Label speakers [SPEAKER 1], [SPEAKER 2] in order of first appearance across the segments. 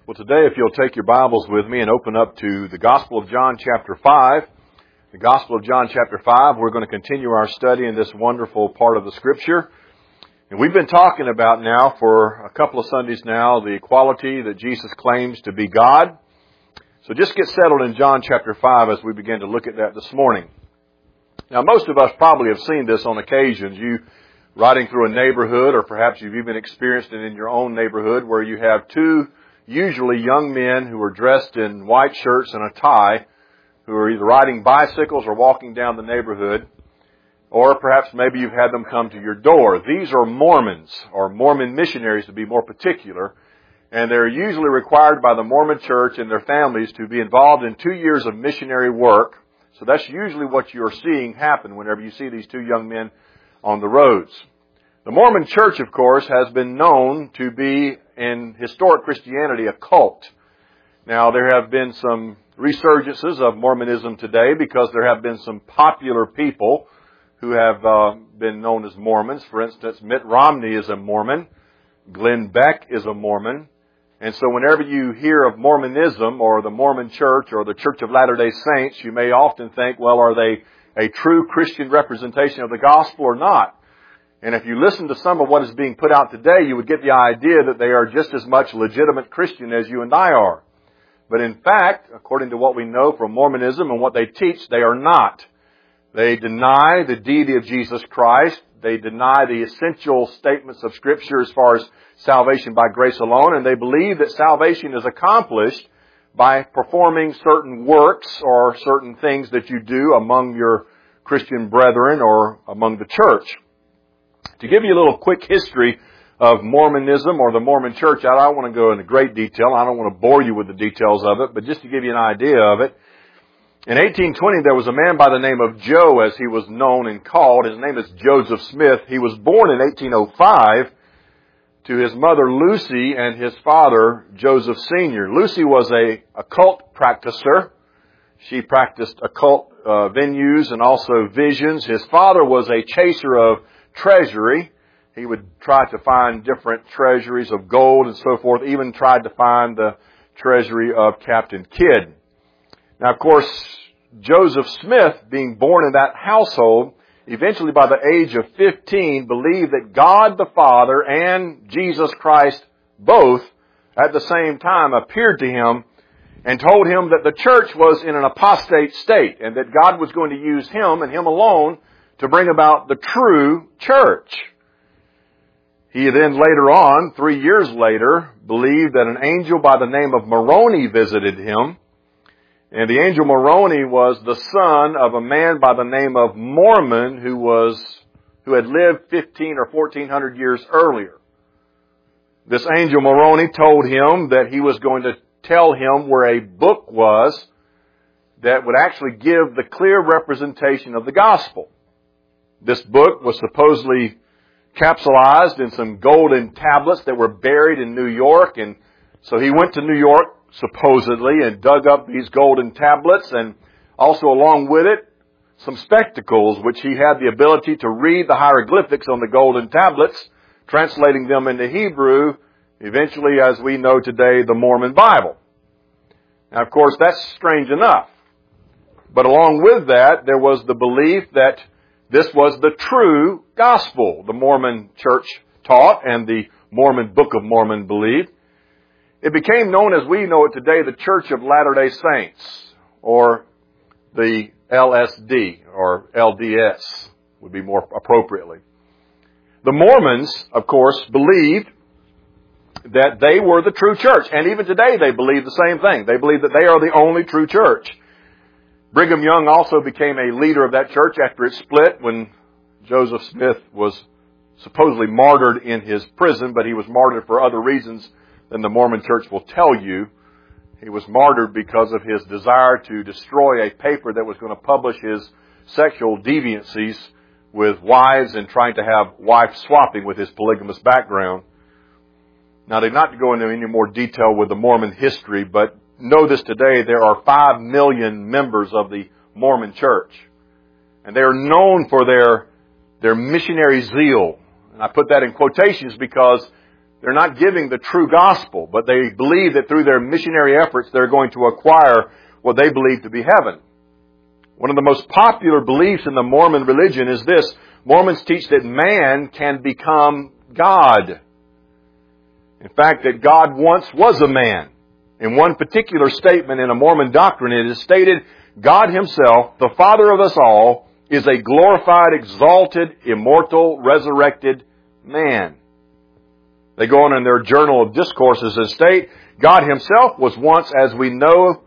[SPEAKER 1] Well, today, if you'll take your Bibles with me and open up to the Gospel of John chapter 5. The Gospel of John chapter 5, we're going to continue our study in this wonderful part of the Scripture. And we've been talking about now for a couple of Sundays now the equality that Jesus claims to be God. So just get settled in John chapter 5 as we begin to look at that this morning. Now, most of us probably have seen this on occasions. You riding through a neighborhood, or perhaps you've even experienced it in your own neighborhood, where you have two usually young men who are dressed in white shirts and a tie, who are either riding bicycles or walking down the neighborhood, or perhaps maybe you've had them come to your door. These are Mormons, or Mormon missionaries to be more particular, and they're usually required by the Mormon church and their families to be involved in 2 years of missionary work. So that's usually what you're seeing happen whenever you see these two young men on the roads. The Mormon church, of course, has been known to be, in historic Christianity, a cult. Now, there have been some resurgences of Mormonism today because there have been some popular people who have been known as Mormons. For instance, Mitt Romney is a Mormon. Glenn Beck is a Mormon. And so whenever you hear of Mormonism or the Mormon Church or the Church of Latter-day Saints, you may often think, well, are they a true Christian representation of the gospel or not? And if you listen to some of what is being put out today, you would get the idea that they are just as much legitimate Christian as you and I are. But in fact, according to what we know from Mormonism and what they teach, they are not. They deny the deity of Jesus Christ. They deny the essential statements of Scripture as far as salvation by grace alone. And they believe that salvation is accomplished by performing certain works or certain things that you do among your Christian brethren or among the church. To give you a little quick history of Mormonism or the Mormon Church, I don't want to go into great detail. I don't want to bore you with the details of it, but just to give you an idea of it. In 1820, there was a man by the name of Joe, as he was known and called. His name is Joseph Smith. He was born in 1805 to his mother Lucy and his father Joseph Sr. Lucy was a occult practicer. She practiced occult venues and also visions. His father was a chaser of treasury. He would try to find different treasuries of gold and so forth, even tried to find the treasury of Captain Kidd. Now, of course, Joseph Smith, being born in that household, eventually by the age of 15, believed that God the Father and Jesus Christ both at the same time appeared to him and told him that the church was in an apostate state and that God was going to use him and him alone to bring about the true church. He then later on, 3 years later, believed that an angel by the name of Moroni visited him. And the angel Moroni was the son of a man by the name of Mormon who had lived 15 or 1400 years earlier. This angel Moroni told him that he was going to tell him where a book was that would actually give the clear representation of the gospel. This book was supposedly capsulized in some golden tablets that were buried in New York. And so he went to New York, supposedly, and dug up these golden tablets, and also along with it, some spectacles, which he had the ability to read the hieroglyphics on the golden tablets, translating them into Hebrew, eventually, as we know today, the Mormon Bible. Now, of course, that's strange enough. But along with that, there was the belief that this was the true gospel, the Mormon church taught and the Mormon Book of Mormon believed. It became known as we know it today, the Church of Latter-day Saints, or the LSD, or LDS, would be more appropriately. The Mormons, of course, believed that they were the true church, and even today they believe the same thing. They believe that they are the only true church. Brigham Young also became a leader of that church after it split when Joseph Smith was supposedly martyred in his prison, but he was martyred for other reasons than the Mormon church will tell you. He was martyred because of his desire to destroy a paper that was going to publish his sexual deviancies with wives and trying to have wife swapping with his polygamous background. Now, they're not to go into any more detail with the Mormon history, but know this today, there are 5 million members of the Mormon church. And they are known for their missionary zeal. And I put that in quotations because they're not giving the true gospel, but they believe that through their missionary efforts they're going to acquire what they believe to be heaven. One of the most popular beliefs in the Mormon religion is this. Mormons teach that man can become God. In fact, that God once was a man. In one particular statement in a Mormon doctrine, it is stated, God Himself, the Father of us all, is a glorified, exalted, immortal, resurrected man. They go on in their Journal of Discourses and state, God Himself was once, as we know,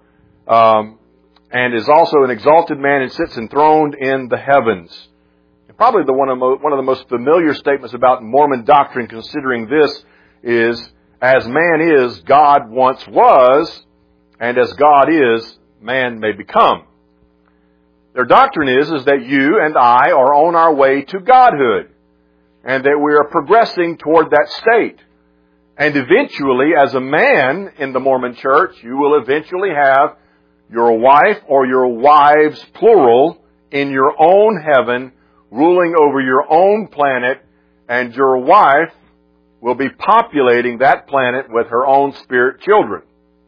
[SPEAKER 1] and is also an exalted man and sits enthroned in the heavens. And probably one of the most familiar statements about Mormon doctrine considering this is, as man is, God once was, and as God is, man may become. Their doctrine is that you and I are on our way to godhood, and that we are progressing toward that state. And eventually, as a man in the Mormon church, you will eventually have your wife or your wives, plural, in your own heaven, ruling over your own planet, and your wife will be populating that planet with her own spirit children.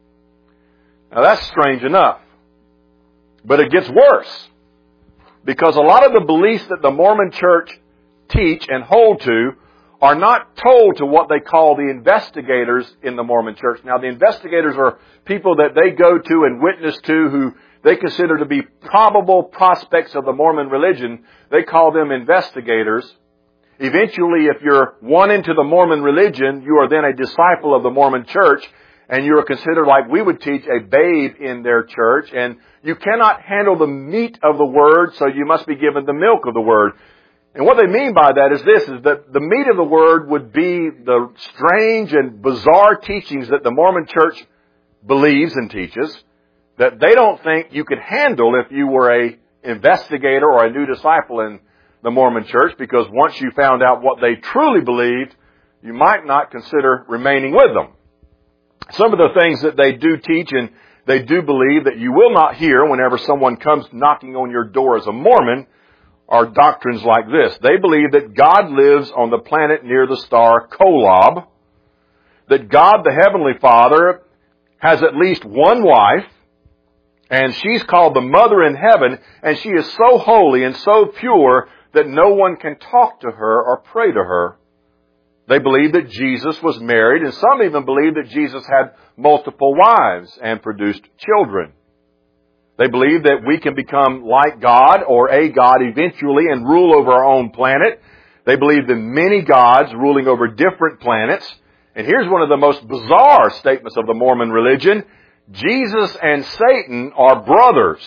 [SPEAKER 1] Now that's strange enough. But it gets worse. Because a lot of the beliefs that the Mormon church teach and hold to are not told to what they call the investigators in the Mormon church. Now, the investigators are people that they go to and witness to who they consider to be probable prospects of the Mormon religion. They call them investigators. Eventually, if you're won into the Mormon religion, you are then a disciple of the Mormon church, and you are considered, like we would teach, a babe in their church, and you cannot handle the meat of the Word, so you must be given the milk of the Word. And what they mean by that is this, is that the meat of the Word would be the strange and bizarre teachings that the Mormon church believes and teaches, that they don't think you could handle if you were a investigator or a new disciple in the Mormon church, because once you found out what they truly believed, you might not consider remaining with them. Some of the things that they do teach and they do believe that you will not hear whenever someone comes knocking on your door as a Mormon are doctrines like this. They believe that God lives on the planet near the star Kolob, that God the Heavenly Father has at least one wife, and she's called the Mother in Heaven, and she is so holy and so pure that no one can talk to her or pray to her. They believe that Jesus was married, and some even believe that Jesus had multiple wives and produced children. They believe that we can become like God or a God eventually and rule over our own planet. They believe in many gods ruling over different planets. And here's one of the most bizarre statements of the Mormon religion. Jesus and Satan are brothers.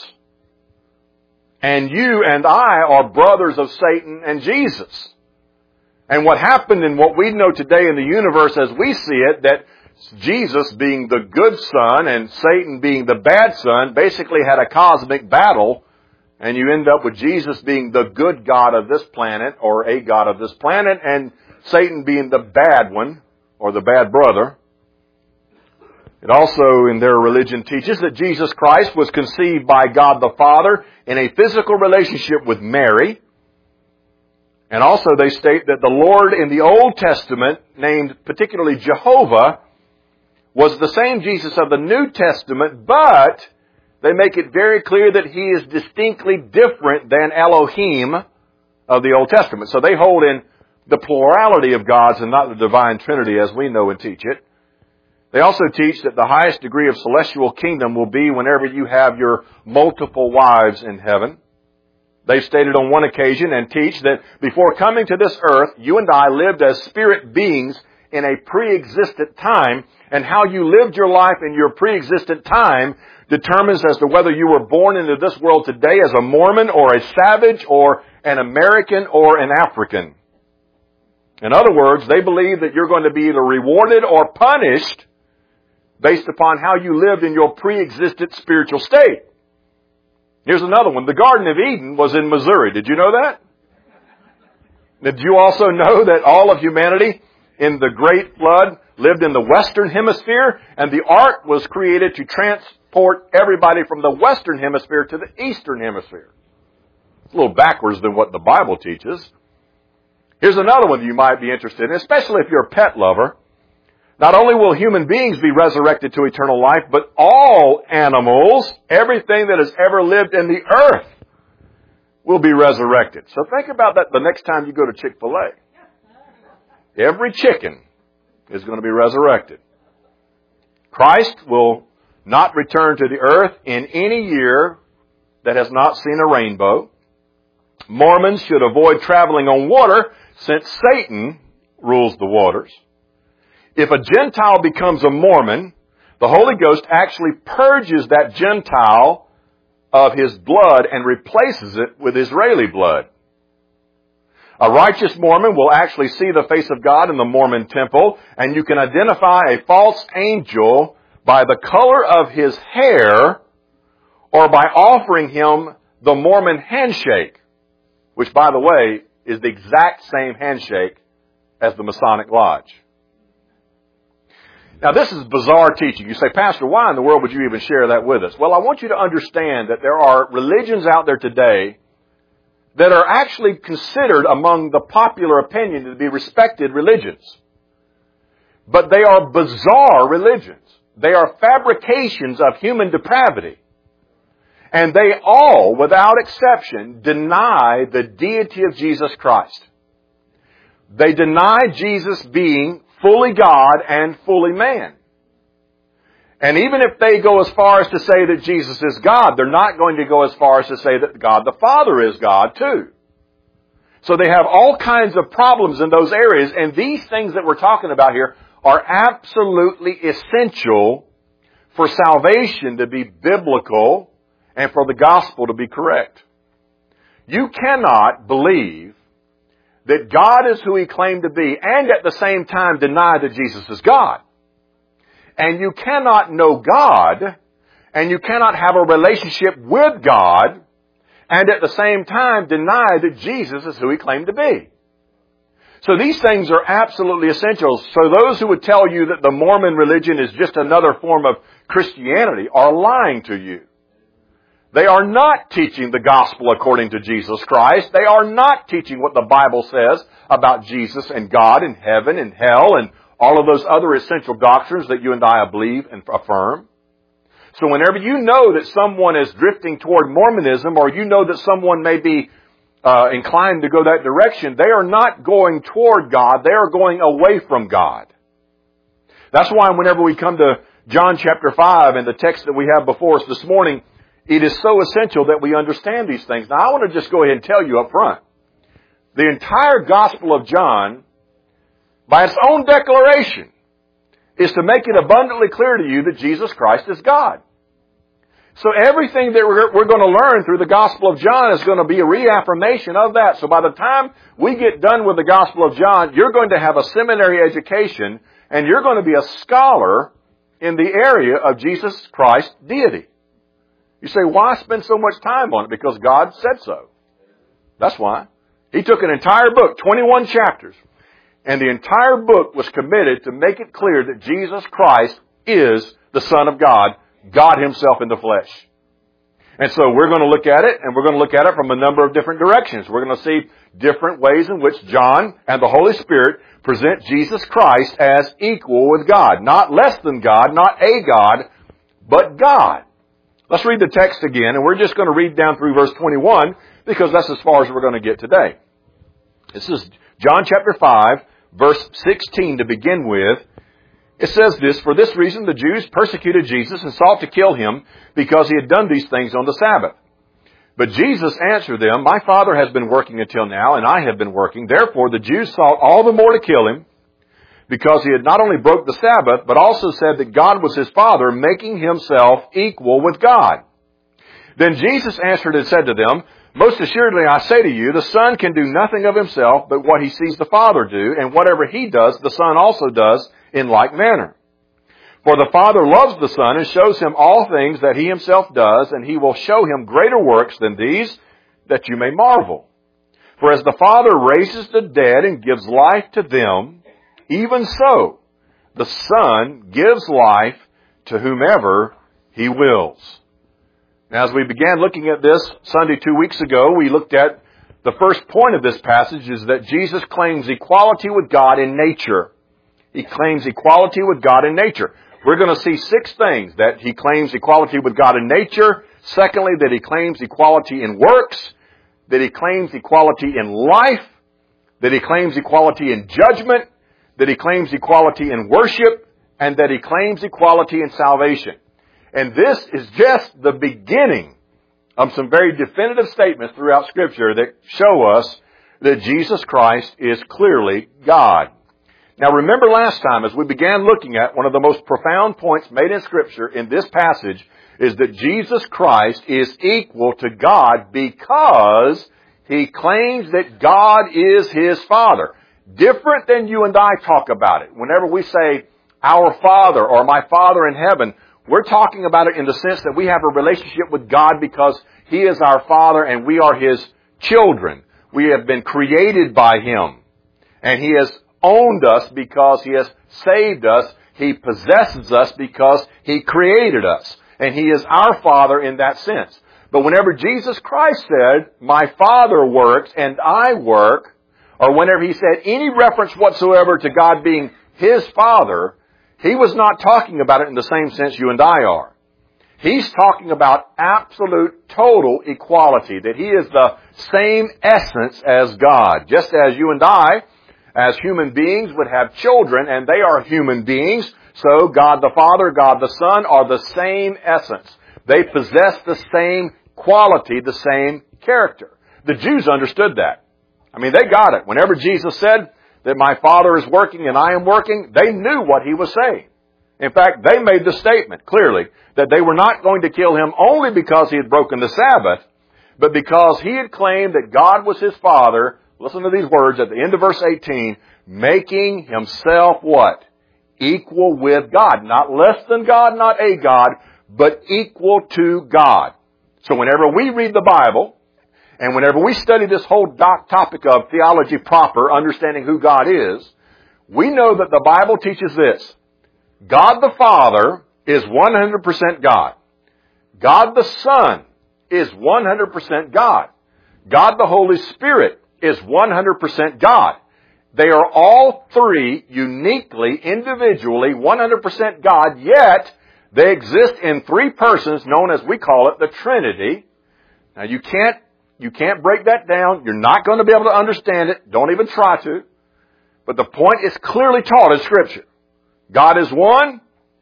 [SPEAKER 1] And you and I are brothers of Satan and Jesus. And what happened in what we know today in the universe as we see it, that Jesus being the good son and Satan being the bad son basically had a cosmic battle, and you end up with Jesus being the good God of this planet or a God of this planet, and Satan being the bad one or the bad brother. It also in their religion teaches that Jesus Christ was conceived by God the Father in a physical relationship with Mary. And also they state that the Lord in the Old Testament, named particularly Jehovah, was the same Jesus of the New Testament, but they make it very clear that He is distinctly different than Elohim of the Old Testament. So they hold in the plurality of gods and not the divine Trinity as we know and teach it. They also teach that the highest degree of celestial kingdom will be whenever you have your multiple wives in heaven. They've stated on one occasion and teach that before coming to this earth, you and I lived as spirit beings in a pre-existent time, and how you lived your life in your pre-existent time determines as to whether you were born into this world today as a Mormon or a savage or an American or an African. In other words, they believe that you're going to be either rewarded or punished based upon how you lived in your pre-existent spiritual state. Here's another one. The Garden of Eden was in Missouri. Did you know that? Did you also know that all of humanity in the Great Flood lived in the Western Hemisphere, and the ark was created to transport everybody from the Western Hemisphere to the Eastern Hemisphere? It's a little backwards than what the Bible teaches. Here's another one you might be interested in, especially if you're a pet lover. Not only will human beings be resurrected to eternal life, but all animals, everything that has ever lived in the earth, will be resurrected. So think about that the next time you go to Chick-fil-A. Every chicken is going to be resurrected. Christ will not return to the earth in any year that has not seen a rainbow. Mormons should avoid traveling on water since Satan rules the waters. If a Gentile becomes a Mormon, the Holy Ghost actually purges that Gentile of his blood and replaces it with Israeli blood. A righteous Mormon will actually see the face of God in the Mormon temple, and you can identify a false angel by the color of his hair or by offering him the Mormon handshake, which, by the way, is the exact same handshake as the Masonic Lodge. Now, this is bizarre teaching. You say, Pastor, why in the world would you even share that with us? Well, I want you to understand that there are religions out there today that are actually considered among the popular opinion to be respected religions. But they are bizarre religions. They are fabrications of human depravity. And they all, without exception, deny the deity of Jesus Christ. They deny Jesus being fully God and fully man. And even if they go as far as to say that Jesus is God, they're not going to go as far as to say that God the Father is God too. So they have all kinds of problems in those areas, and these things that we're talking about here are absolutely essential for salvation to be biblical and for the gospel to be correct. You cannot believe that God is who He claimed to be and at the same time deny that Jesus is God. And you cannot know God and you cannot have a relationship with God and at the same time deny that Jesus is who He claimed to be. So these things are absolutely essential. So those who would tell you that the Mormon religion is just another form of Christianity are lying to you. They are not teaching the gospel according to Jesus Christ. They are not teaching what the Bible says about Jesus and God and heaven and hell and all of those other essential doctrines that you and I believe and affirm. So whenever you know that someone is drifting toward Mormonism, or you know that someone may be inclined to go that direction, they are not going toward God. They are going away from God. That's why whenever we come to John chapter 5 and the text that we have before us this morning, it is so essential that we understand these things. Now, I want to just go ahead and tell you up front. The entire Gospel of John, by its own declaration, is to make it abundantly clear to you that Jesus Christ is God. So everything that we're going to learn through the Gospel of John is going to be a reaffirmation of that. So by the time we get done with the Gospel of John, you're going to have a seminary education, and you're going to be a scholar in the area of Jesus Christ's deity. You say, why spend so much time on it? Because God said so. That's why. He took an entire book, 21 chapters, and the entire book was committed to make it clear that Jesus Christ is the Son of God, God Himself in the flesh. And so we're going to look at it, and we're going to look at it from a number of different directions. We're going to see different ways in which John and the Holy Spirit present Jesus Christ as equal with God. Not less than God, not a God, but God. Let's read the text again, and we're just going to read down through verse 21 because that's as far as we're going to get today. This is John chapter 5, verse 16 to begin with. It says this, "For this reason the Jews persecuted Jesus and sought to kill Him because He had done these things on the Sabbath. But Jesus answered them, 'My Father has been working until now, and I have been working. Therefore the Jews sought all the more to kill Him, because He had not only broke the Sabbath, but also said that God was His Father, making Himself equal with God. Then Jesus answered and said to them, Most assuredly I say to you, the Son can do nothing of Himself but what He sees the Father do, and whatever He does, the Son also does in like manner. For the Father loves the Son and shows Him all things that He Himself does, and He will show Him greater works than these, that you may marvel. For as the Father raises the dead and gives life to them, even so, the Son gives life to whomever He wills.'" Now, as we began looking at this Sunday 2 weeks ago, we looked at the first point of this passage is that Jesus claims equality with God in nature. He claims equality with God in nature. We're going to see 6 things: that He claims equality with God in nature. Secondly, that He claims equality in works. That He claims equality in life. That He claims equality in judgment. That He claims equality in worship. And that He claims equality in salvation. And this is just the beginning of some very definitive statements throughout Scripture that show us that Jesus Christ is clearly God. Now remember last time, as we began looking at, one of the most profound points made in Scripture in this passage is that Jesus Christ is equal to God because He claims that God is His Father. Different than you and I talk about it. Whenever we say, our Father or my Father in heaven, we're talking about it in the sense that we have a relationship with God because He is our Father and we are His children. We have been created by Him. And He has owned us because He has saved us. He possesses us because He created us. And He is our Father in that sense. But whenever Jesus Christ said, my Father works and I work, or whenever He said any reference whatsoever to God being His Father, He was not talking about it in the same sense you and I are. He's talking about absolute, total equality, that He is the same essence as God. Just as you and I, as human beings, would have children, and they are human beings, so God the Father, God the Son are the same essence. They possess the same quality, the same character. The Jews understood that. I mean, they got it. Whenever Jesus said that my Father is working and I am working, they knew what He was saying. In fact, they made the statement clearly that they were not going to kill Him only because He had broken the Sabbath, but because He had claimed that God was His Father. Listen to these words at the end of verse 18, making Himself what? Equal with God. Not less than God, not a God, but equal to God. So whenever we read the Bible, and whenever we study this whole topic of theology proper, understanding who God is, we know that the Bible teaches this. God the Father is 100% God. God the Son is 100% God. God the Holy Spirit is 100% God. They are all three uniquely, individually, 100% God, yet they exist in 3 persons known as, we call it, the Trinity. Now you can't break that down. You're not going to be able to understand it. Don't even try to. But the point is clearly taught in Scripture. God is one,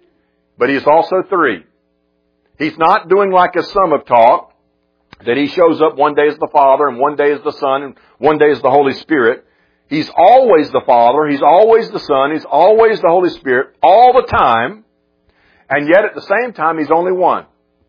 [SPEAKER 1] but He is also 3. He's not doing like as some have taught, that He shows up one day as the Father, and one day as the Son, and one day as the Holy Spirit. He's always the Father, He's always the Son, He's always the Holy Spirit, all the time, and yet at the same time He's only one.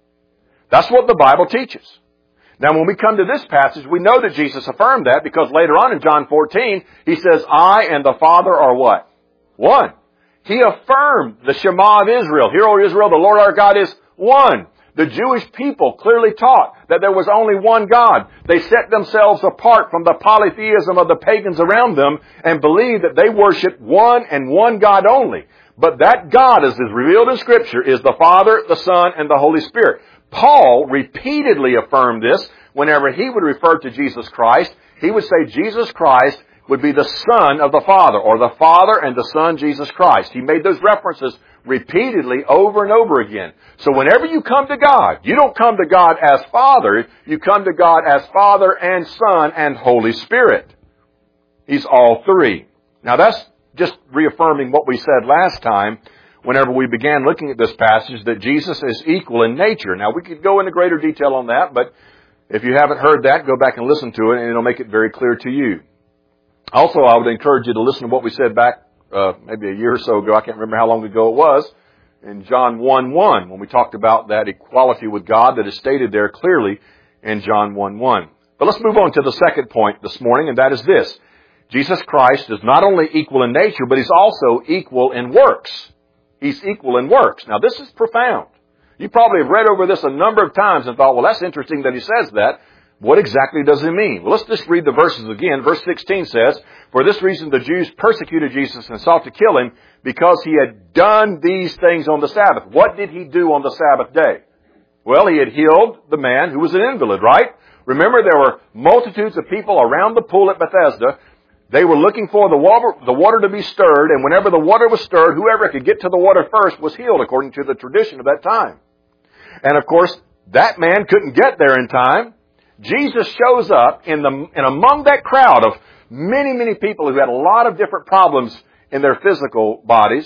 [SPEAKER 1] That's what the Bible teaches. Now when we come to this passage, we know that Jesus affirmed that because later on in John 14, He says, I and the Father are what? One. He affirmed the Shema of Israel. Hear, O Israel, the Lord our God is one. The Jewish people clearly taught that there was only one God. They set themselves apart from the polytheism of the pagans around them and believed that they worshiped one and one God only. But that God, as is revealed in Scripture, is the Father, the Son, and the Holy Spirit. Paul repeatedly affirmed this whenever he would refer to Jesus Christ. He would say Jesus Christ would be the Son of the Father, or the Father and the Son, Jesus Christ. He made those references repeatedly over and over again. So whenever you come to God, you don't come to God as Father, you come to God as Father and Son and Holy Spirit. He's all 3. Now that's just reaffirming what we said last time whenever we began looking at this passage, that Jesus is equal in nature. Now we could go into greater detail on that, but if you haven't heard that, go back and listen to it and it'll make it very clear to you. Also, I would encourage you to listen to what we said back maybe a year or so ago. I can't remember how long ago it was. In John 1:1, when we talked about that equality with God that is stated there clearly in John 1:1. But let's move on to the second point this morning, and that is this. Jesus Christ is not only equal in nature, but He's also equal in works. He's equal in works. Now, this is profound. You probably have read over this a number of times and thought, well, that's interesting that He says that. What exactly does it mean? Well, let's just read the verses again. Verse 16 says, for this reason the Jews persecuted Jesus and sought to kill Him because He had done these things on the Sabbath. What did He do on the Sabbath day? Well, He had healed the man who was an invalid, right? Remember, there were multitudes of people around the pool at Bethesda. They were looking for the water to be stirred, and whenever the water was stirred, whoever could get to the water first was healed, according to the tradition of that time. And of course, that man couldn't get there in time. Jesus shows up in among that crowd of many, many people who had a lot of different problems in their physical bodies.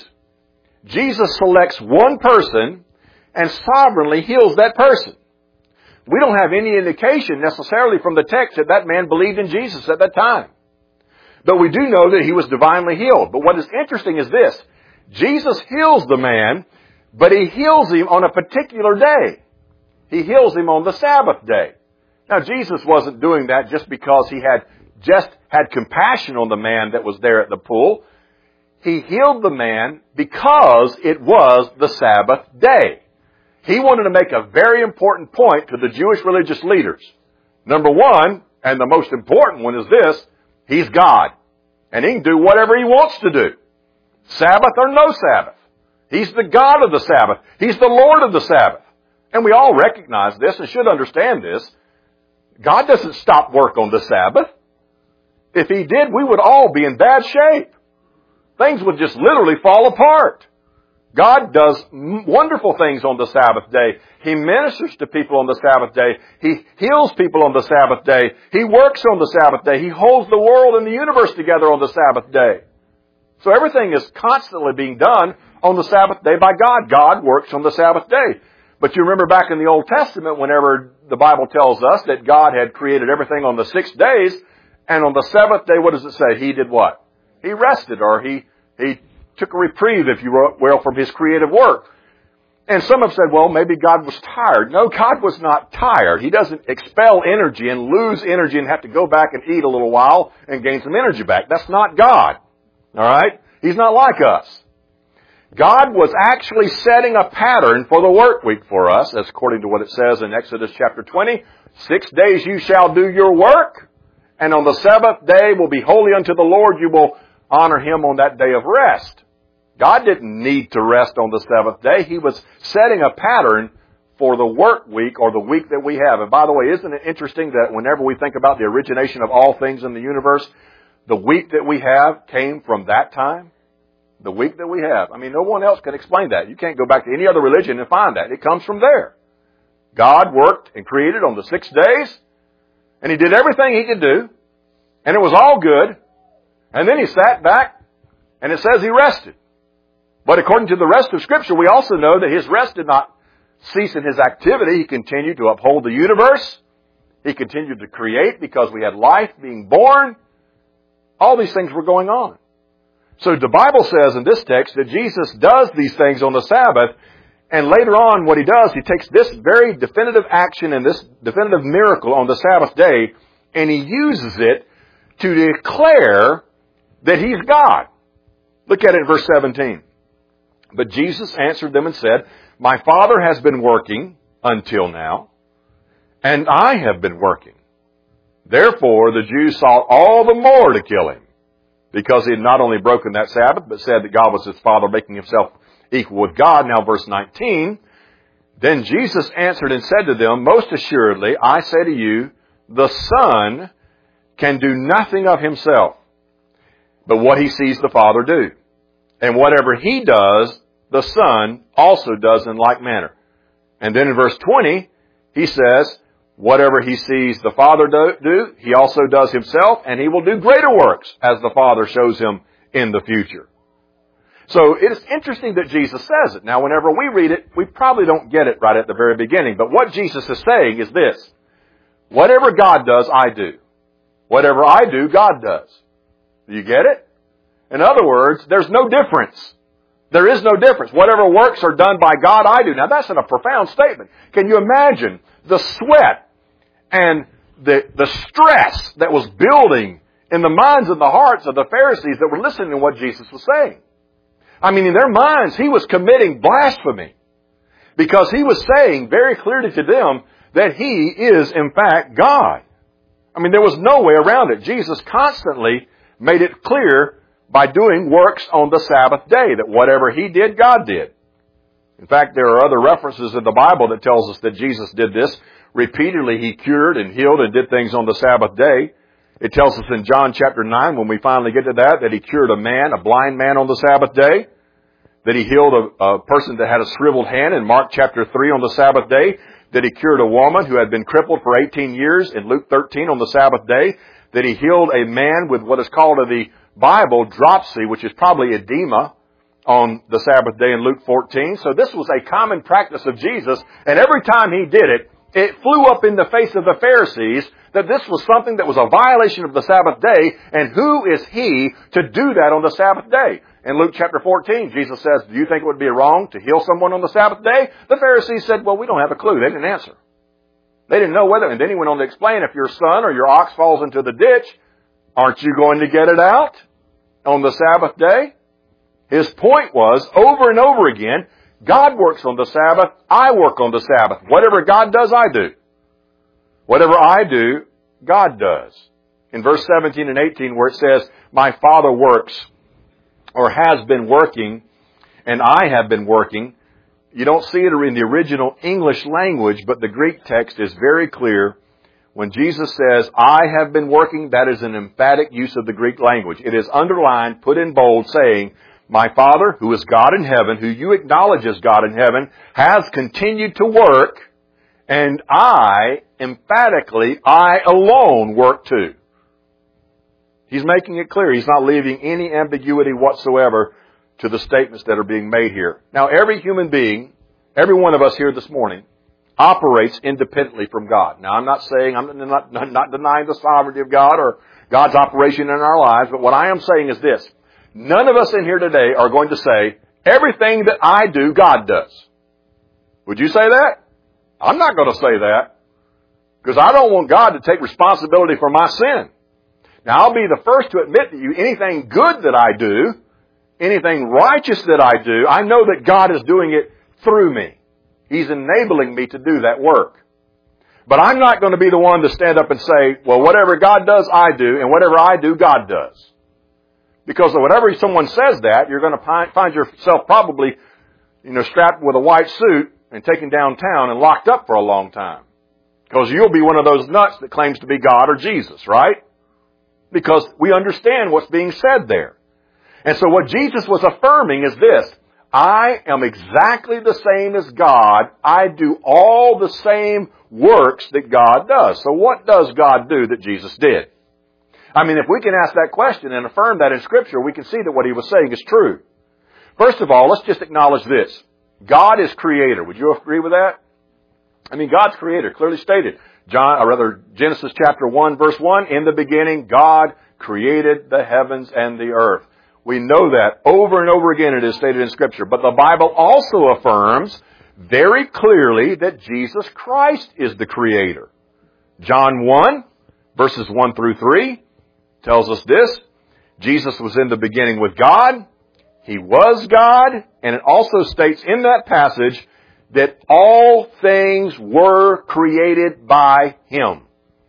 [SPEAKER 1] Jesus selects one person and sovereignly heals that person. We don't have any indication necessarily from the text that that man believed in Jesus at that time. But we do know that he was divinely healed. But what is interesting is this. Jesus heals the man, but he heals him on a particular day. He heals him on the Sabbath day. Now, Jesus wasn't doing that just because he had compassion on the man that was there at the pool. He healed the man because it was the Sabbath day. He wanted to make a very important point to the Jewish religious leaders. Number one, and the most important one, is this: He's God. And He can do whatever He wants to do. Sabbath or no Sabbath. He's the God of the Sabbath. He's the Lord of the Sabbath. And we all recognize this and should understand this. God doesn't stop work on the Sabbath. If He did, we would all be in bad shape. Things would just literally fall apart. God does wonderful things on the Sabbath day. He ministers to people on the Sabbath day. He heals people on the Sabbath day. He works on the Sabbath day. He holds the world and the universe together on the Sabbath day. So everything is constantly being done on the Sabbath day by God. God works on the Sabbath day. But you remember back in the Old Testament, whenever the Bible tells us that God had created everything on the 6 days, and on the seventh day, what does it say? He did what? He rested, or he took a reprieve, if you will, from His creative work. And some have said, well, maybe God was tired. No, God was not tired. He doesn't expel energy and lose energy and have to go back and eat a little while and gain some energy back. That's not God. All right? He's not like us. God was actually setting a pattern for the work week for us, as according to what it says in Exodus chapter 20. 6 days you shall do your work, and on the seventh day will be holy unto the Lord. You will honor Him on that day of rest. God didn't need to rest on the seventh day. He was setting a pattern for the work week, or the week that we have. And by the way, isn't it interesting that whenever we think about the origination of all things in the universe, the week that we have came from that time? The week that we have. I mean, no one else can explain that. You can't go back to any other religion and find that. It comes from there. God worked and created on the 6 days, and He did everything He could do, and it was all good. And then He sat back, and it says He rested. But according to the rest of Scripture, we also know that His rest did not cease in His activity. He continued to uphold the universe. He continued to create because we had life being born. All these things were going on. So the Bible says in this text that Jesus does these things on the Sabbath, and later on what He does, He takes this very definitive action and this definitive miracle on the Sabbath day, and He uses it to declare that He's God. Look at it in verse 17. But Jesus answered them and said, My Father has been working until now, and I have been working. Therefore the Jews sought all the more to kill Him, because He had not only broken that Sabbath, but said that God was His Father, making Himself equal with God. Now verse 19, Then Jesus answered and said to them, Most assuredly, I say to you, the Son can do nothing of Himself, but what He sees the Father do. And whatever He does, the Son also does in like manner. And then in verse 20, He says, Whatever He sees the Father do, He also does Himself, and He will do greater works as the Father shows Him in the future. So it is interesting that Jesus says it. Now, whenever we read it, we probably don't get it right at the very beginning. But what Jesus is saying is this: whatever God does, I do. Whatever I do, God does. Do you get it? In other words, there's no difference. There is no difference. Whatever works are done by God, I do. Now, that's a profound statement. Can you imagine the sweat and the stress that was building in the minds and the hearts of the Pharisees that were listening to what Jesus was saying? I mean, in their minds, He was committing blasphemy, because He was saying very clearly to them that He is, in fact, God. I mean, there was no way around it. Jesus constantly made it clear by doing works on the Sabbath day, that whatever He did, God did. In fact, there are other references in the Bible that tells us that Jesus did this. Repeatedly He cured and healed and did things on the Sabbath day. It tells us in John chapter 9, when we finally get to that He cured a man, a blind man on the Sabbath day. That He healed a person that had a shriveled hand in Mark chapter 3 on the Sabbath day. That He cured a woman who had been crippled for 18 years in Luke 13 on the Sabbath day. That He healed a man with what is called in the Bible dropsy, which is probably edema, on the Sabbath day in Luke 14. So this was a common practice of Jesus, and every time He did it, it flew up in the face of the Pharisees that this was something that was a violation of the Sabbath day, and who is He to do that on the Sabbath day? In Luke chapter 14, Jesus says, do you think it would be wrong to heal someone on the Sabbath day? The Pharisees said, well, we don't have a clue. They didn't answer. They didn't know whether, and then He went on to explain, if your son or your ox falls into the ditch, aren't you going to get it out on the Sabbath day? His point was, over and over again, God works on the Sabbath, I work on the Sabbath. Whatever God does, I do. Whatever I do, God does. In verse 17 and 18 where it says, my Father works, or has been working, and I have been working, you don't see it in the original English language, but the Greek text is very clear. When Jesus says, I have been working, that is an emphatic use of the Greek language. It is underlined, put in bold, saying, my Father, who is God in heaven, who you acknowledge as God in heaven, has continued to work, and I, emphatically, I alone work too. He's making it clear. He's not leaving any ambiguity whatsoever to the statements that are being made here. Now, every human being, every one of us here this morning, operates independently from God. Now, I'm not saying, I'm not denying the sovereignty of God or God's operation in our lives, but what I am saying is this. None of us in here today are going to say, everything that I do, God does. Would you say that? I'm not going to say that. Because I don't want God to take responsibility for my sin. Now, I'll be the first to admit to you, anything good that I do, anything righteous that I do, I know that God is doing it through me. He's enabling me to do that work. But I'm not going to be the one to stand up and say, well, whatever God does, I do, and whatever I do, God does. Because whenever someone says that, you're going to find yourself probably, strapped with a white suit and taken downtown and locked up for a long time. Because you'll be one of those nuts that claims to be God or Jesus, right? Because we understand what's being said there. And so what Jesus was affirming is this. I am exactly the same as God. I do all the same works that God does. So what does God do that Jesus did? I mean, if we can ask that question and affirm that in Scripture, we can see that what He was saying is true. First of all, let's just acknowledge this. God is creator. Would you agree with that? I mean, God's creator, clearly stated. Genesis chapter 1, verse 1, in the beginning, God created the heavens and the earth. We know that over and over again it is stated in Scripture. But the Bible also affirms very clearly that Jesus Christ is the creator. John 1, verses 1 through 3, tells us this. Jesus was in the beginning with God. He was God. And it also states in that passage that all things were created by Him.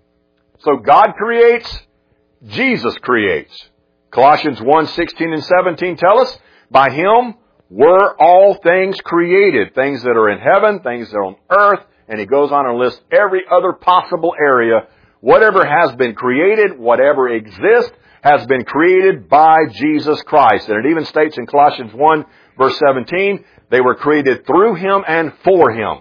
[SPEAKER 1] So God creates, Jesus creates. Colossians 1, 16 and 17 tell us, by Him were all things created, things that are in heaven, things that are on earth, and He goes on and lists every other possible area. Whatever has been created, whatever exists, has been created by Jesus Christ. And it even states in Colossians 1, verse 17, they were created through Him and for Him.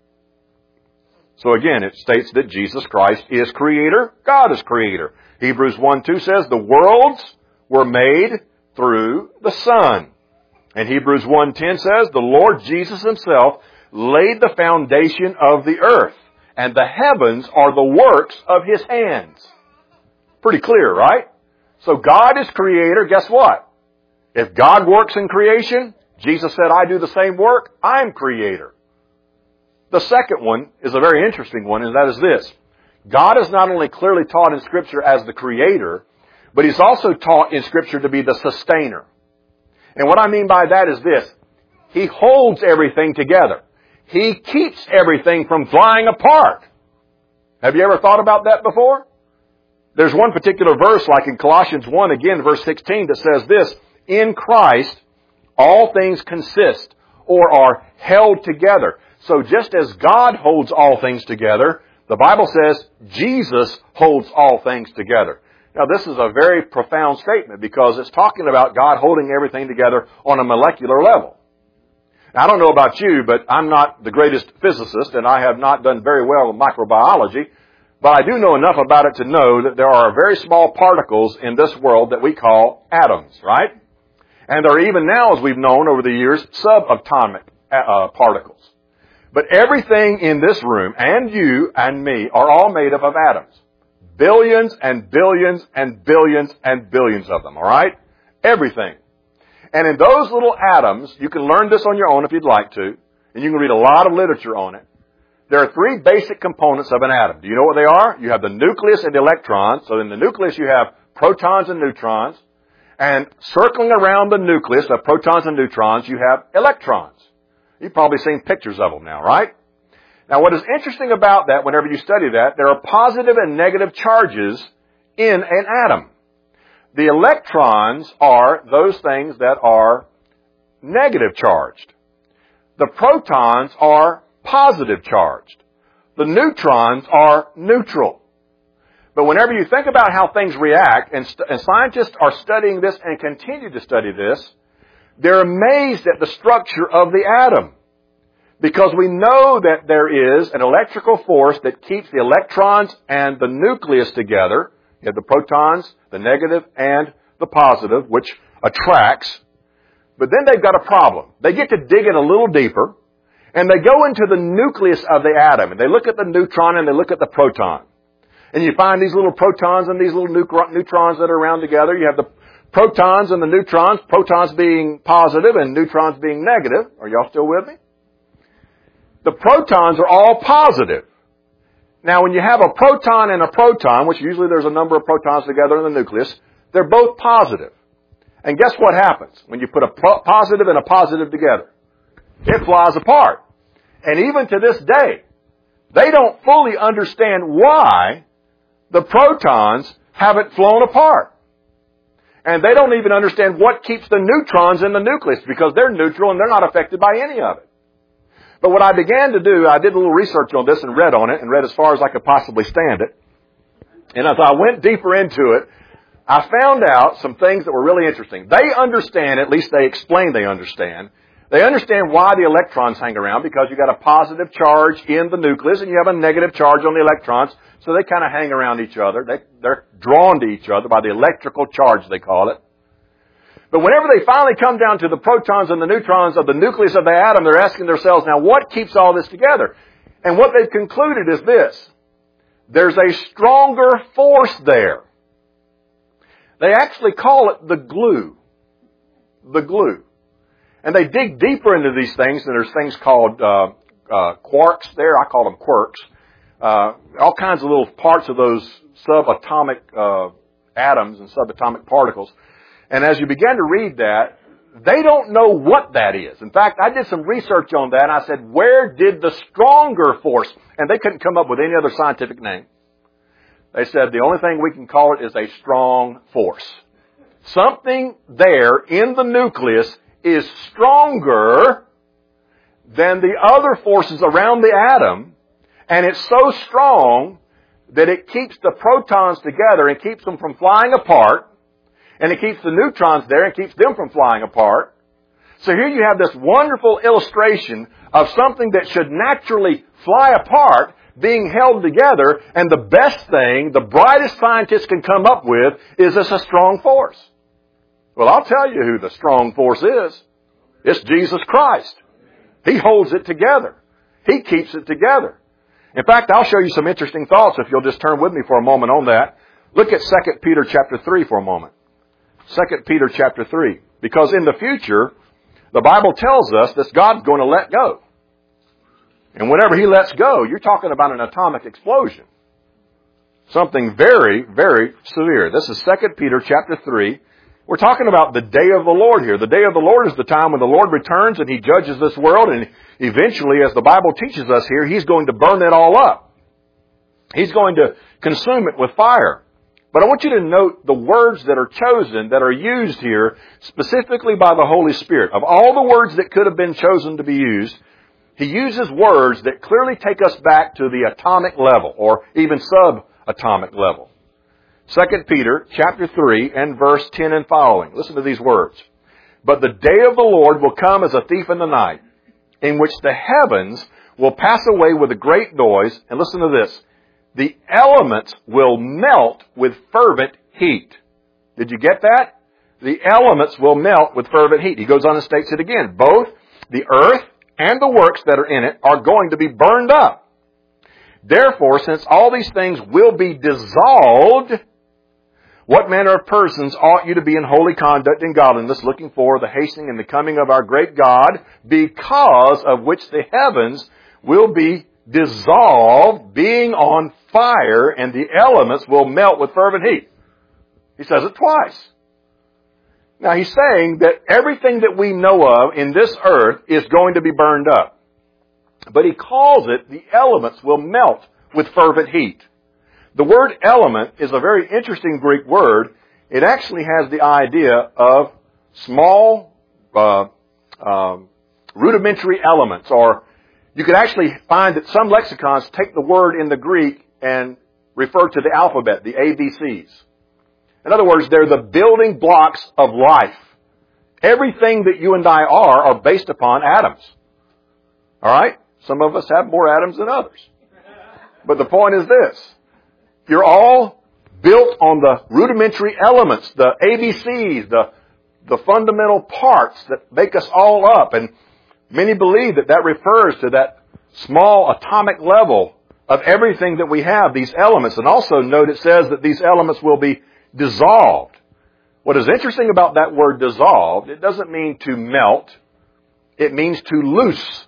[SPEAKER 1] So again, it states that Jesus Christ is creator, God is creator. Hebrews 1:2 says the worlds were made through the Son. And Hebrews 1:10 says the Lord Jesus Himself laid the foundation of the earth, and the heavens are the works of His hands. Pretty clear, right? So God is creator. Guess what? If God works in creation, Jesus said, I do the same work, I'm creator. The second one is a very interesting one, and that is this. God is not only clearly taught in Scripture as the creator, but He's also taught in Scripture to be the sustainer. And what I mean by that is this. He holds everything together. He keeps everything from flying apart. Have you ever thought about that before? There's one particular verse, like in Colossians 1, again, verse 16, that says this, in Christ, all things consist or are held together. So just as God holds all things together, the Bible says Jesus holds all things together. Now, this is a very profound statement because it's talking about God holding everything together on a molecular level. Now, I don't know about you, but I'm not the greatest physicist, and I have not done very well in microbiology, but I do know enough about it to know that there are very small particles in this world that we call atoms, right? And there are even now, as we've known over the years, subatomic particles. But everything in this room, and you and me, are all made up of atoms. Billions and billions and billions and billions of them, all right? Everything. And in those little atoms, you can learn this on your own if you'd like to, and you can read a lot of literature on it. There are three basic components of an atom. Do you know what they are? You have the nucleus and the electrons. So in the nucleus you have protons and neutrons. And circling around the nucleus of protons and neutrons, you have electrons. You've probably seen pictures of them now, right? Now, what is interesting about that, whenever you study that, there are positive and negative charges in an atom. The electrons are those things that are negative charged. The protons are positive charged. The neutrons are neutral. But whenever you think about how things react, and scientists are studying this and continue to study this, they're amazed at the structure of the atom. Because we know that there is an electrical force that keeps the electrons and the nucleus together. You have the protons, the negative, and the positive, which attracts. But then they've got a problem. They get to dig in a little deeper, and they go into the nucleus of the atom, and they look at the neutron and they look at the proton. And you find these little protons and these little neutrons that are around together. You have the protons and the neutrons, protons being positive and neutrons being negative. Are y'all still with me? The protons are all positive. Now, when you have a proton and a proton, which usually there's a number of protons together in the nucleus, they're both positive. And guess what happens when you put a positive and a positive together? It flies apart. And even to this day, they don't fully understand why the protons haven't flown apart. And they don't even understand what keeps the neutrons in the nucleus, because they're neutral and they're not affected by any of it. But what I began to do, I did a little research on this and read on it, and read as far as I could possibly stand it. And as I went deeper into it, I found out some things that were really interesting. They understand, at least they explain they understand why the electrons hang around, because you got a positive charge in the nucleus and you have a negative charge on the electrons, so they kind of hang around each other. They're drawn to each other by the electrical charge, they call it. But whenever they finally come down to the protons and the neutrons of the nucleus of the atom, they're asking themselves, now what keeps all this together? And what they've concluded is this: there's a stronger force there. They actually call it the glue. The glue. And they dig deeper into these things, and there's things called quarks there. I call them quirks. All kinds of little parts of those subatomic atoms and subatomic particles. And as you begin to read that, they don't know what that is. In fact, I did some research on that, and I said, where did the stronger force? And they couldn't come up with any other scientific name. They said, the only thing we can call it is a strong force. Something there in the nucleus is stronger than the other forces around the atom, and it's so strong that it keeps the protons together and keeps them from flying apart, and it keeps the neutrons there and keeps them from flying apart. So here you have this wonderful illustration of something that should naturally fly apart being held together, and the best thing the brightest scientists can come up with is this a strong force. Well, I'll tell you who the strong force is. It's Jesus Christ. He holds it together. He keeps it together. In fact, I'll show you some interesting thoughts if you'll just turn with me for a moment on that. Look at 2 Peter chapter 3 for a moment. 2 Peter chapter 3. Because in the future, the Bible tells us that God's going to let go. And whenever He lets go, you're talking about an atomic explosion. Something very, very severe. This is 2 Peter chapter 3. We're talking about the day of the Lord here. The day of the Lord is the time when the Lord returns and He judges this world, and eventually, as the Bible teaches us here, He's going to burn it all up. He's going to consume it with fire. But I want you to note the words that are chosen, that are used here, specifically by the Holy Spirit. Of all the words that could have been chosen to be used, He uses words that clearly take us back to the atomic level, or even subatomic level. 2 Peter chapter 3 and verse 10 and following. Listen to these words. But the day of the Lord will come as a thief in the night, in which the heavens will pass away with a great noise. And listen to this. The elements will melt with fervent heat. Did you get that? The elements will melt with fervent heat. He goes on and states it again. Both the earth and the works that are in it are going to be burned up. Therefore, since all these things will be dissolved, what manner of persons ought you to be in holy conduct and godliness, looking for the hastening and the coming of our great God, because of which the heavens will be dissolved, being on fire, and the elements will melt with fervent heat. He says it twice. Now he's saying that everything that we know of in this earth is going to be burned up. But he calls it the elements will melt with fervent heat. The word element is a very interesting Greek word. It actually has the idea of small, rudimentary elements, or you could actually find that some lexicons take the word in the Greek and refer to the alphabet, the ABCs. In other words, they're the building blocks of life. Everything that you and I are based upon atoms. All right? Some of us have more atoms than others. But the point is this. You're all built on the rudimentary elements, the ABCs, the fundamental parts that make us all up. And many believe that that refers to that small atomic level of everything that we have, these elements. And also note it says that these elements will be dissolved. What is interesting about that word dissolved, it doesn't mean to melt. It means to loose.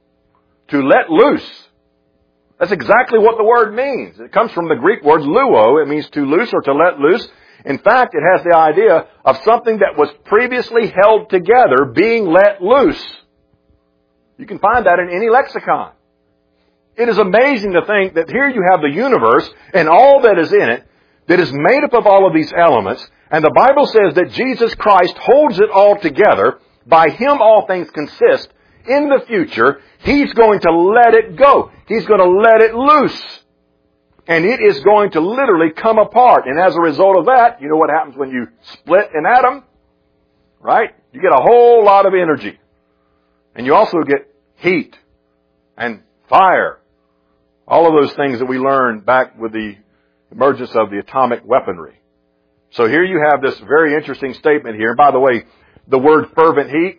[SPEAKER 1] To let loose. That's exactly what the word means. It comes from the Greek word luo. It means to loose or to let loose. In fact, it has the idea of something that was previously held together being let loose. You can find that in any lexicon. It is amazing to think that here you have the universe and all that is in it that is made up of all of these elements, and the Bible says that Jesus Christ holds it all together. By Him all things consist. In the future, He's going to let it go. He's going to let it loose. And it is going to literally come apart. And as a result of that, you know what happens when you split an atom? Right? You get a whole lot of energy. And you also get heat and fire. All of those things that we learned back with the emergence of the atomic weaponry. So here you have this very interesting statement here. And by the way, the word fervent heat,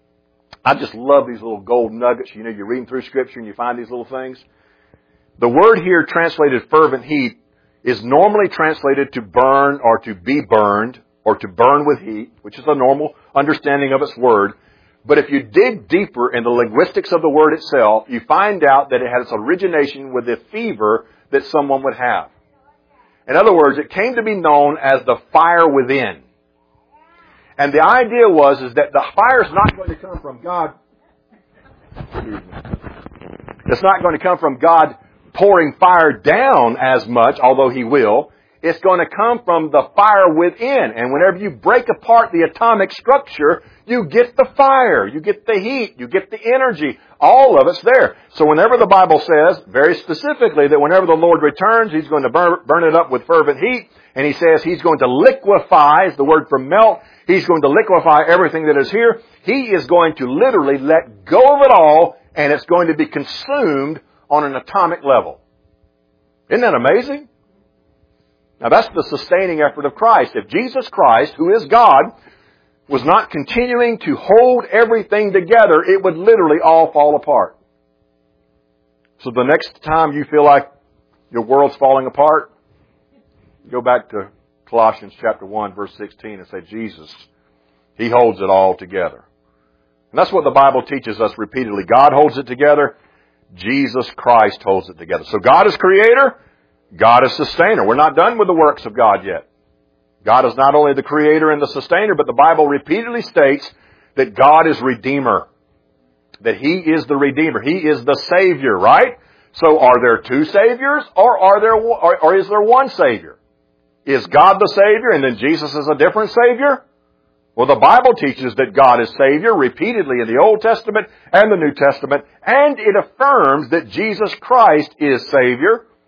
[SPEAKER 1] I just love these little gold nuggets. You know, you're reading through Scripture and you find these little things. The word here translated fervent heat is normally translated to burn or to be burned or to burn with heat, which is a normal understanding of its word. But if you dig deeper in the linguistics of the word itself, you find out that it had its origination with the fever that someone would have. In other words, it came to be known as the fire within. And the idea was that the fire is not going to come from God. It's not going to come from God pouring fire down as much, although He will. It's going to come from the fire within. And whenever you break apart the atomic structure, you get the fire, you get the heat, you get the energy. All of it's there. So whenever the Bible says, very specifically, that whenever the Lord returns, He's going to burn it up with fervent heat. And He says He's going to liquefy, is the word for melt. He's going to liquefy everything that is here. He is going to literally let go of it all, and it's going to be consumed on an atomic level. Isn't that amazing? Now that's the sustaining effort of Christ. If Jesus Christ, who is God, was not continuing to hold everything together, it would literally all fall apart. So the next time you feel like your world's falling apart, go back to Colossians chapter 1, verse 16 and say, Jesus, He holds it all together. And that's what the Bible teaches us repeatedly. God holds it together. Jesus Christ holds it together. So God is creator. God is sustainer. We're not done with the works of God yet. God is not only the creator and the sustainer, but the Bible repeatedly states that God is redeemer. That He is the redeemer. He is the Savior, right? So are there two Saviors or is there one Savior? Is God the Savior and then Jesus is a different Savior? Well, the Bible teaches that God is Savior repeatedly in the Old Testament and the New Testament, and it affirms that Jesus Christ is Savior.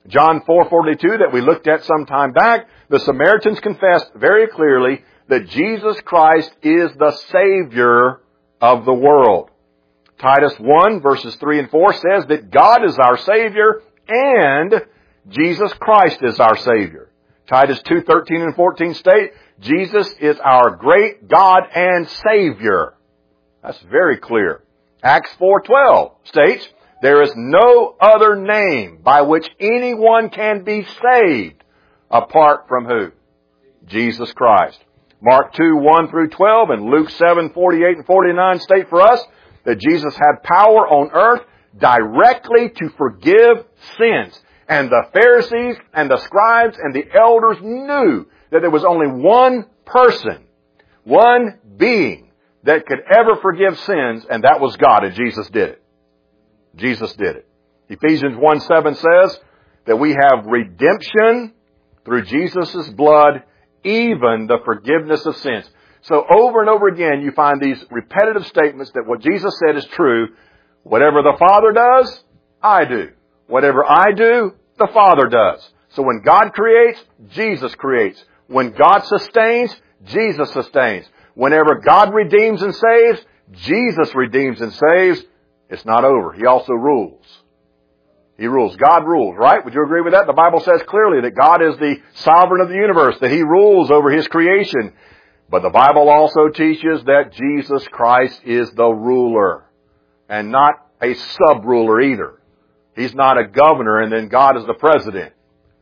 [SPEAKER 1] John 4:42 that we looked at some time back, the Samaritans confessed very clearly that Jesus Christ is the Savior of the world. Titus 1 verses 3 and 4 says that God is our Savior and Jesus Christ is our Savior. Titus 2:13 and 14 state, Jesus is our great God and Savior. That's very clear. Acts 4:12 states, there is no other name by which anyone can be saved apart from who? Jesus Christ. Mark 2:1 through 12 and Luke 7:48 and 49 state for us that Jesus had power on earth directly to forgive sins. And the Pharisees and the scribes and the elders knew that there was only one person, one being that could ever forgive sins, and that was God, and Jesus did it. Jesus did it. Ephesians 1:7 says that we have redemption through Jesus' blood, even the forgiveness of sins. So over and over again, you find these repetitive statements that what Jesus said is true. Whatever the Father does, I do. Whatever I do, the Father does. So when God creates, Jesus creates. When God sustains, Jesus sustains. Whenever God redeems and saves, Jesus redeems and saves. It's not over. He also rules. He rules. God rules, right? Would you agree with that? The Bible says clearly that God is the sovereign of the universe, that He rules over His creation. But the Bible also teaches that Jesus Christ is the ruler and not a sub-ruler either. He's not a governor and then God is the president.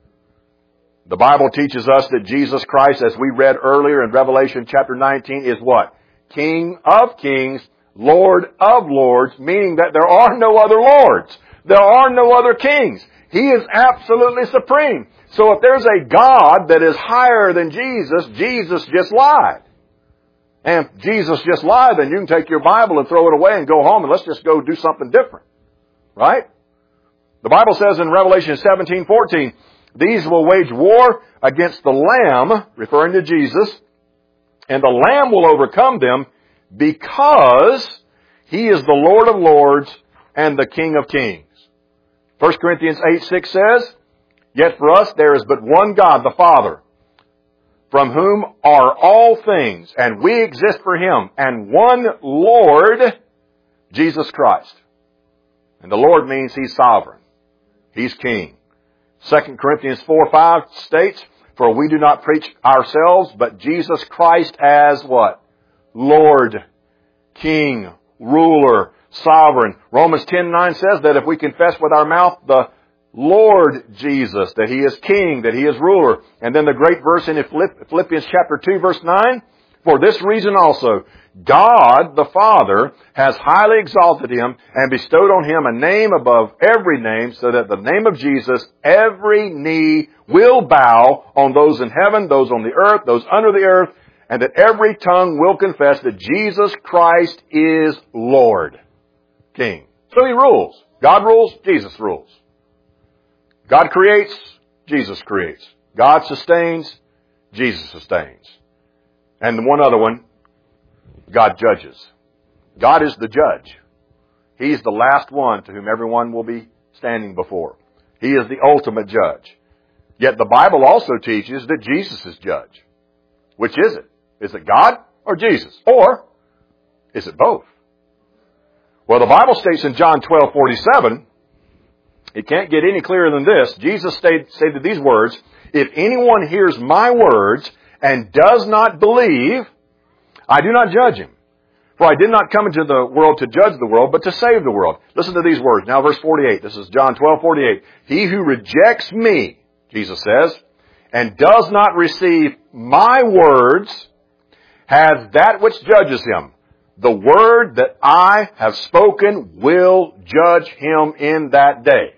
[SPEAKER 1] The Bible teaches us that Jesus Christ, as we read earlier in Revelation chapter 19, is what? King of kings, Lord of lords, meaning that there are no other lords. There are no other kings. He is absolutely supreme. So if there's a God that is higher than Jesus, Jesus just lied. And if Jesus just lied, then you can take your Bible and throw it away and go home and let's just go do something different. Right? The Bible says in Revelation 17:14, these will wage war against the Lamb, referring to Jesus, and the Lamb will overcome them because He is the Lord of lords and the King of kings. 1 Corinthians 8:6 says, yet for us there is but one God, the Father, from whom are all things, and we exist for Him, and one Lord, Jesus Christ. And the Lord means He's sovereign. He's King. 2 Corinthians 4:5 states, for we do not preach ourselves, but Jesus Christ as what? Lord, King, ruler, sovereign. Romans 10:9 says that if we confess with our mouth the Lord Jesus, that He is King, that He is ruler. And then the great verse in Philippians chapter 2 verse 9, for this reason also, God the Father has highly exalted Him and bestowed on Him a name above every name, so that the name of Jesus every knee will bow, on those in heaven, those on the earth, those under the earth, and that every tongue will confess that Jesus Christ is Lord, King. So He rules. God rules, Jesus rules. God creates, Jesus creates. God sustains, Jesus sustains. And one other one, God judges. God is the judge. He's the last one to whom everyone will be standing before. He is the ultimate judge. Yet the Bible also teaches that Jesus is judge. Which is it? Is it God or Jesus? Or is it both? Well, the Bible states in John 12:47, it can't get any clearer than this. Jesus stated these words, if anyone hears my words and does not believe, I do not judge him. For I did not come into the world to judge the world, but to save the world. Listen to these words. Now verse 48. This is John 12:48. He who rejects me, Jesus says, and does not receive my words, has that which judges him. The word that I have spoken will judge him in that day.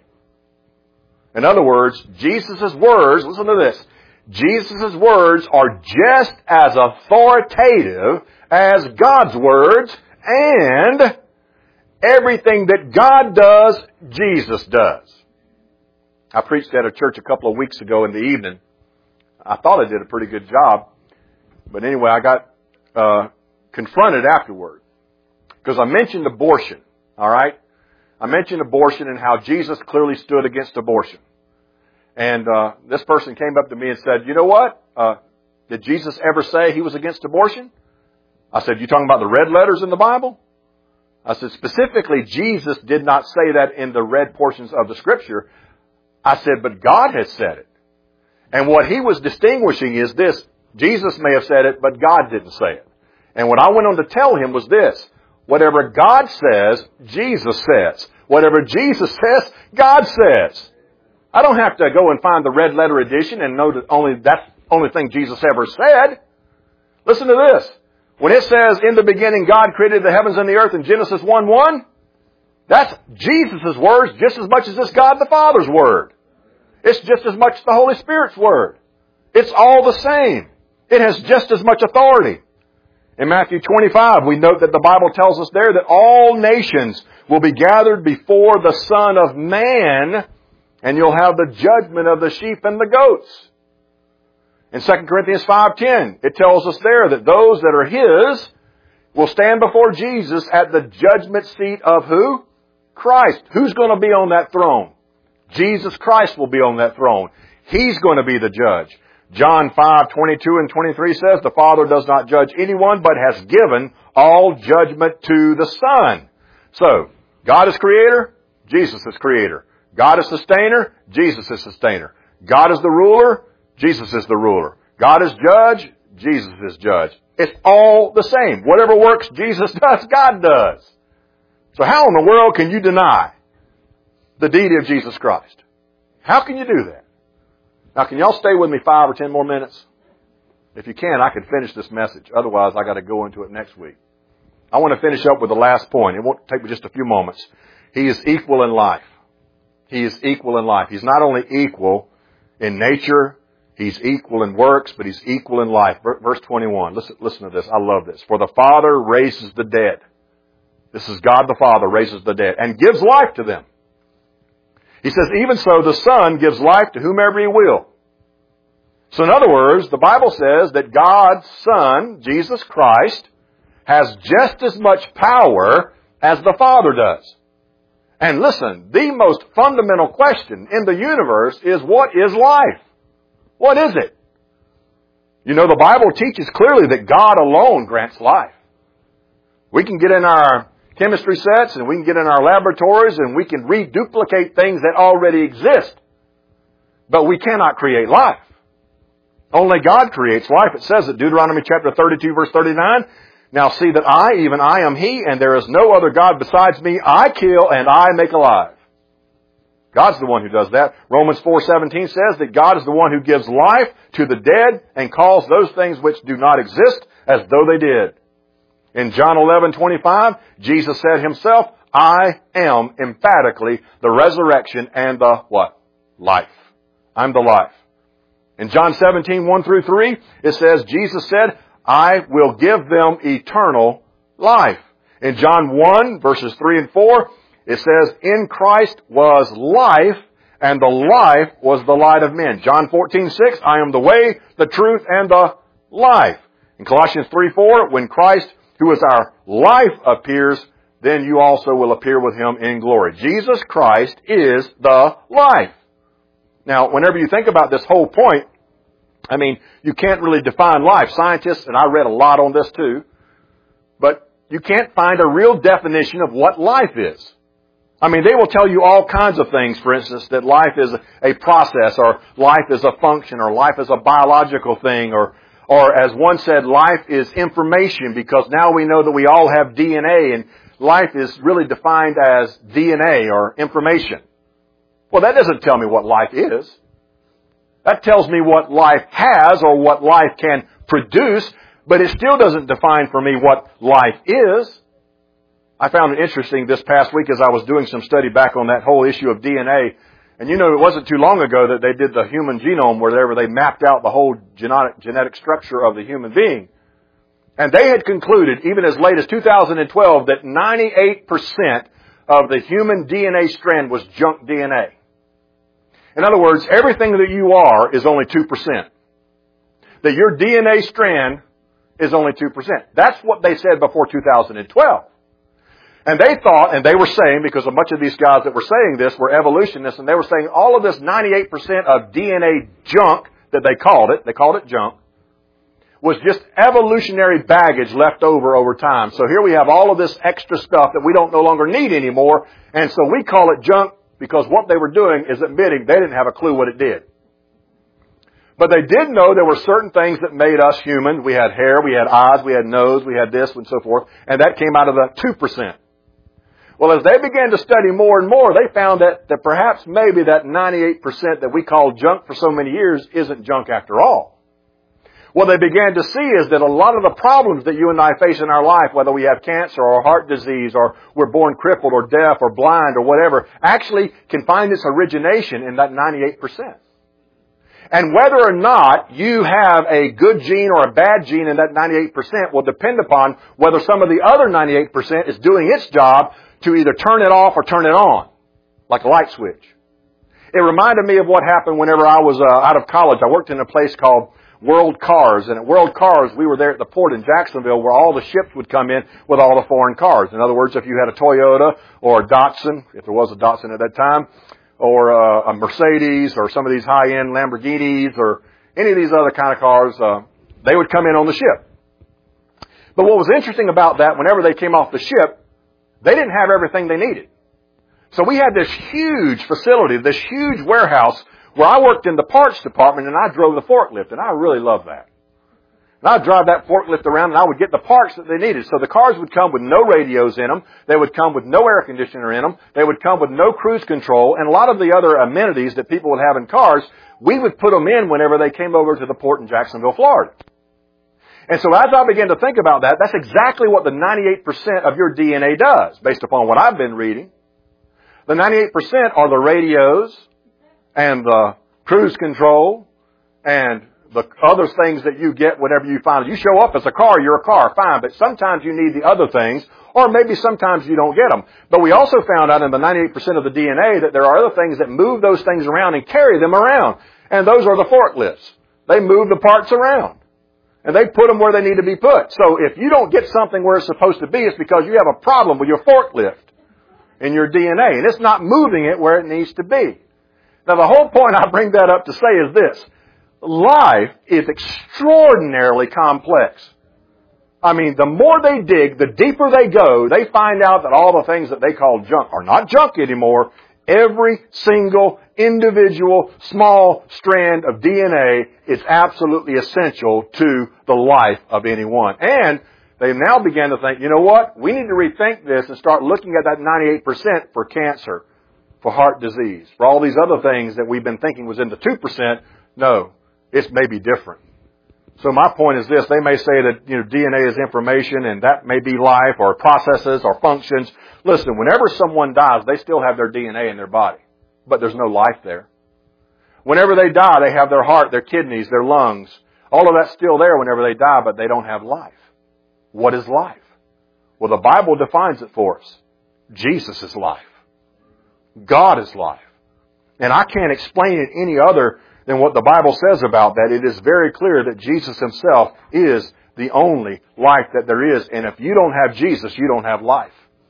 [SPEAKER 1] In other words, Jesus' words, listen to this, Jesus' words are just as authoritative as God's words, and everything that God does, Jesus does. I preached at a church a couple of weeks ago in the evening. I thought I did a pretty good job. But anyway, I got confronted afterward. Because I mentioned abortion, all right? I mentioned abortion and how Jesus clearly stood against abortion. And this person came up to me and said, you know what? Did Jesus ever say He was against abortion? I said, you talking about the red letters in the Bible? I said, specifically, Jesus did not say that in the red portions of the Scripture. I said, but God has said it. And what he was distinguishing is this. Jesus may have said it, but God didn't say it. And what I went on to tell him was this. Whatever God says, Jesus says. Whatever Jesus says, God says. I don't have to go and find the red letter edition and know that that's the only thing Jesus ever said. Listen to this. When it says, in the beginning God created the heavens and the earth in Genesis 1:1, that's Jesus' words just as much as it's God the Father's word. It's just as much the Holy Spirit's word. It's all the same. It has just as much authority. In Matthew 25, we note that the Bible tells us there that all nations will be gathered before the Son of Man, and you'll have the judgment of the sheep and the goats. In 2 Corinthians 5:10, it tells us there that those that are His will stand before Jesus at the judgment seat of who? Christ. Who's going to be on that throne? Jesus Christ will be on that throne. He's going to be the judge. John 5:22 and 23 says, the Father does not judge anyone, but has given all judgment to the Son. So, God is creator, Jesus is creator. God is sustainer, Jesus is sustainer. God is the ruler, Jesus is the ruler. God is judge, Jesus is judge. It's all the same. Whatever works Jesus does, God does. So how in the world can you deny the deity of Jesus Christ? How can you do that? Now, can y'all stay with me 5 or 10 more minutes? If you can, I could finish this message. Otherwise, I got to go into it next week. I want to finish up with the last point. It won't take me just a few moments. He is equal in life. He is equal in life. He's not only equal in nature, He's equal in works, but He's equal in life. Verse 21. Listen to this. I love this. For the Father raises the dead. This is God the Father raises the dead and gives life to them. He says, even so, the Son gives life to whomever He will. So in other words, the Bible says that God's Son, Jesus Christ, has just as much power as the Father does. And listen, the most fundamental question in the universe is, what is life? What is it? You know, the Bible teaches clearly that God alone grants life. We can get in our chemistry sets and we can get in our laboratories and we can reduplicate things that already exist. But we cannot create life. Only God creates life. It says in Deuteronomy chapter 32 verse 39, now see that I, even I am He, and there is no other God besides me. I kill and I make alive. God's the one who does that. Romans 4:17 says that God is the one who gives life to the dead and calls those things which do not exist as though they did. In John 11:25, Jesus said Himself, I am emphatically the resurrection and the what? Life. I'm the life. In John 17:1 through 3, it says, Jesus said, I will give them eternal life. In John 1, verses 3 and 4, it says, in Christ was life, and the life was the light of men. John 14:6, I am the way, the truth, and the life. In Colossians 3:4, when Christ, who is our life, appears, then you also will appear with Him in glory. Jesus Christ is the life. Now, whenever you think about this whole point, I mean, you can't really define life. Scientists, and I read a lot on this too, but you can't find a real definition of what life is. I mean, they will tell you all kinds of things, for instance, that life is a process, or life is a function, or life is a biological thing, or as one said, life is information, because now we know that we all have DNA, and life is really defined as DNA, or information. Well, that doesn't tell me what life is. That tells me what life has or what life can produce, but it still doesn't define for me what life is. I found it interesting this past week as I was doing some study back on that whole issue of DNA. And you know, it wasn't too long ago that they did the human genome, where they mapped out the whole genetic structure of the human being. And they had concluded, even as late as 2012, that 98% of the human DNA strand was junk DNA. In other words, everything that you are is only 2%. That your DNA strand is only 2%. That's what they said before 2012. And they thought, and they were saying, because a bunch of these guys that were saying this were evolutionists, and they were saying all of this 98% of DNA junk that they called it junk, was just evolutionary baggage left over time. So here we have all of this extra stuff that we don't no longer need anymore, and so we call it junk because what they were doing is admitting they didn't have a clue what it did. But they did know there were certain things that made us human. We had hair, we had eyes, we had nose, we had this and so forth, and that came out of the 2%. Well, as they began to study more and more, they found that perhaps maybe that 98% that we call junk for so many years isn't junk after all. What they began to see is that a lot of the problems that you and I face in our life, whether we have cancer or heart disease or we're born crippled or deaf or blind or whatever, actually can find its origination in that 98%. And whether or not you have a good gene or a bad gene in that 98% will depend upon whether some of the other 98% is doing its job to either turn it off or turn it on, like a light switch. It reminded me of what happened whenever I was out of college. I worked in a place called World Cars, and at World Cars, we were there at the port in Jacksonville where all the ships would come in with all the foreign cars. In other words, if you had a Toyota or a Datsun, if there was a Datsun at that time, or a Mercedes or some of these high-end Lamborghinis or any of these other kind of cars, they would come in on the ship. But what was interesting about that, whenever they came off the ship, they didn't have everything they needed. So we had this huge facility, this huge warehouse where I worked in the parts department and I drove the forklift, and I really loved that. And I'd drive that forklift around and I would get the parts that they needed. So the cars would come with no radios in them. They would come with no air conditioner in them. They would come with no cruise control. And a lot of the other amenities that people would have in cars, we would put them in whenever they came over to the port in Jacksonville, Florida. And so as I began to think about that, that's exactly what the 98% of your DNA does, based upon what I've been reading. The 98% are the radios and the cruise control and the other things that you get whenever you find it. You show up as a car, you're a car, fine, but sometimes you need the other things, or maybe sometimes you don't get them. But we also found out in the 98% of the DNA that there are other things that move those things around and carry them around. And those are the forklifts. They move the parts around. And they put them where they need to be put. So if you don't get something where it's supposed to be, it's because you have a problem with your forklift in your DNA. And it's not moving it where it needs to be. Now the whole point I bring that up to say is this. Life is extraordinarily complex. I mean, the more they dig, the deeper they go, they find out that all the things that they call junk are not junk anymore. Every single individual small strand of DNA is absolutely essential to the life of anyone. And they now began to think, you know what? We need to rethink this and start looking at that 98% for cancer, for heart disease, for all these other things that we've been thinking was in the 2%. No, it's maybe different. So my point is this, they may say that, DNA is information and that may be life or processes or functions. Listen, whenever someone dies, they still have their DNA in their body, but there's no life there. Whenever they die, they have their heart, their kidneys, their lungs. All of that's still there whenever they die, but they don't have life. What is life? Well, the Bible defines it for us. Jesus is life. God is life. And I can't explain it any other than what the Bible says about that. It is very clear that Jesus Himself is the only life that there is. And if you don't have Jesus, you don't have life.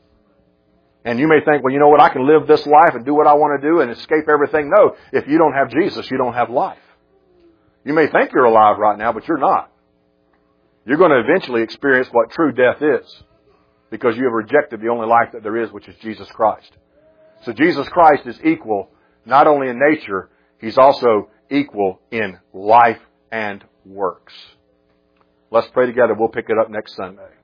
[SPEAKER 1] And you may think, well, you know what, I can live this life and do what I want to do and escape everything. No, if you don't have Jesus, you don't have life. You may think you're alive right now, but you're not. You're going to eventually experience what true death is because you have rejected the only life that there is, which is Jesus Christ. So Jesus Christ is equal not only in nature, He's also equal in life and works. Let's pray together. We'll pick it up next Sunday.